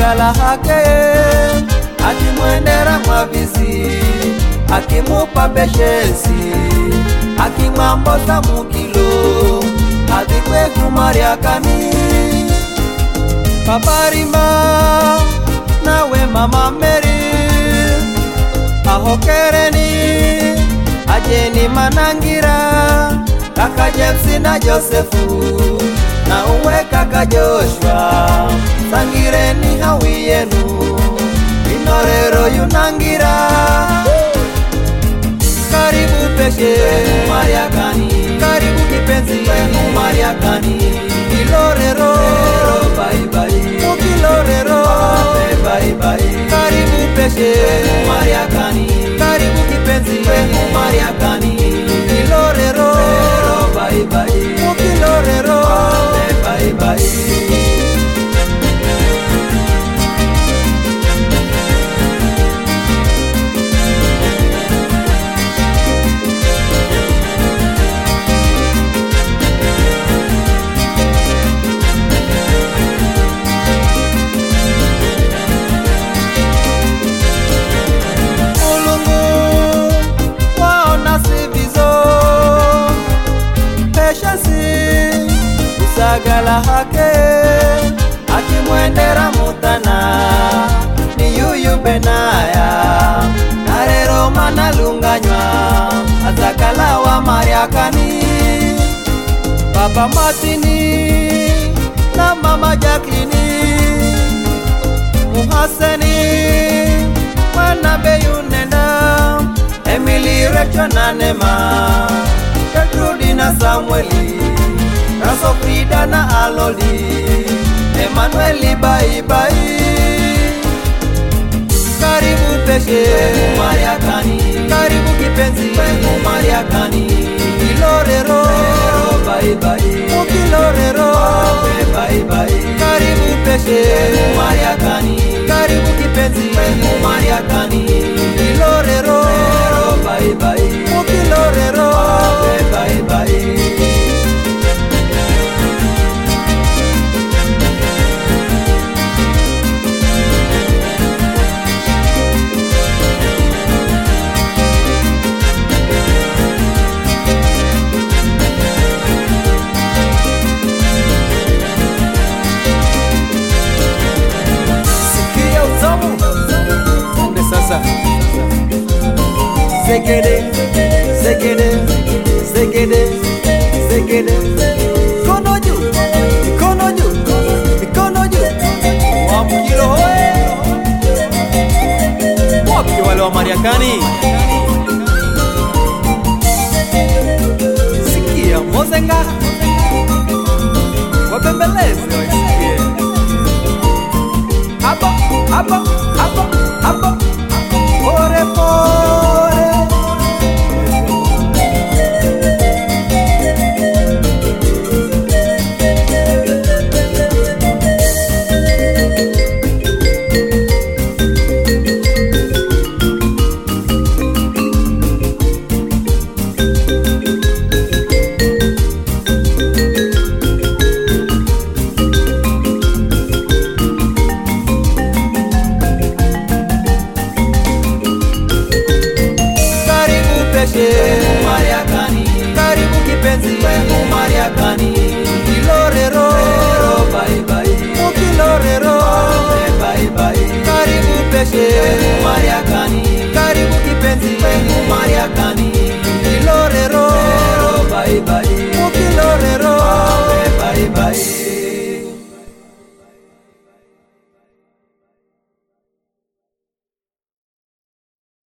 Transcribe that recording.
usagala hake akimwendera mwavizi akimupa beshesi akimwamboza mukilo adikwe kumariakani paparima nawe mama Mary ahokereni ajeni manangira kaka James na Josefu na uwe kaka Joshua sangireni hawi yenu inorero yunangira karibu peshe Mariakani karibu kipenzi Mariakani ilorero bye bye mukilorero bye bye karibu peshe Mariakani karibu kipenzi Mariakani ilorero bye bye mukilorero bye bye. Usagala hake akimwendera mutana ni yuyu benaya narero manalunganywa azakala wa Mariakani Papa Martini na Mama Jacqueline Muhaseni Mwana Beyunenda Emily Rachel na Nema Gertrude na Samueli Raso Frida na Aloli Emmanueli bye bye karibu peshe Mariakani karibu kipenzi Mariakani ilorero bye bye mukilorero bye bye karibu peshe Mariakani karibu kipenzi Mariakani ilorero bye bye mukilorero bye bye. Zegede, zegede, zegede, zegede. Kono juu, kono juu, kono juu. Wamkilo hoe. Wapi wale wa Mariakani? Sikia mozenga. Wapembeleze wasikie. Hapa, hapa, hapa, hapa. Pore pore. Mariakani karibu kipenzi Mariakani ilorero bye bye mukilorero bye bye karibu peshe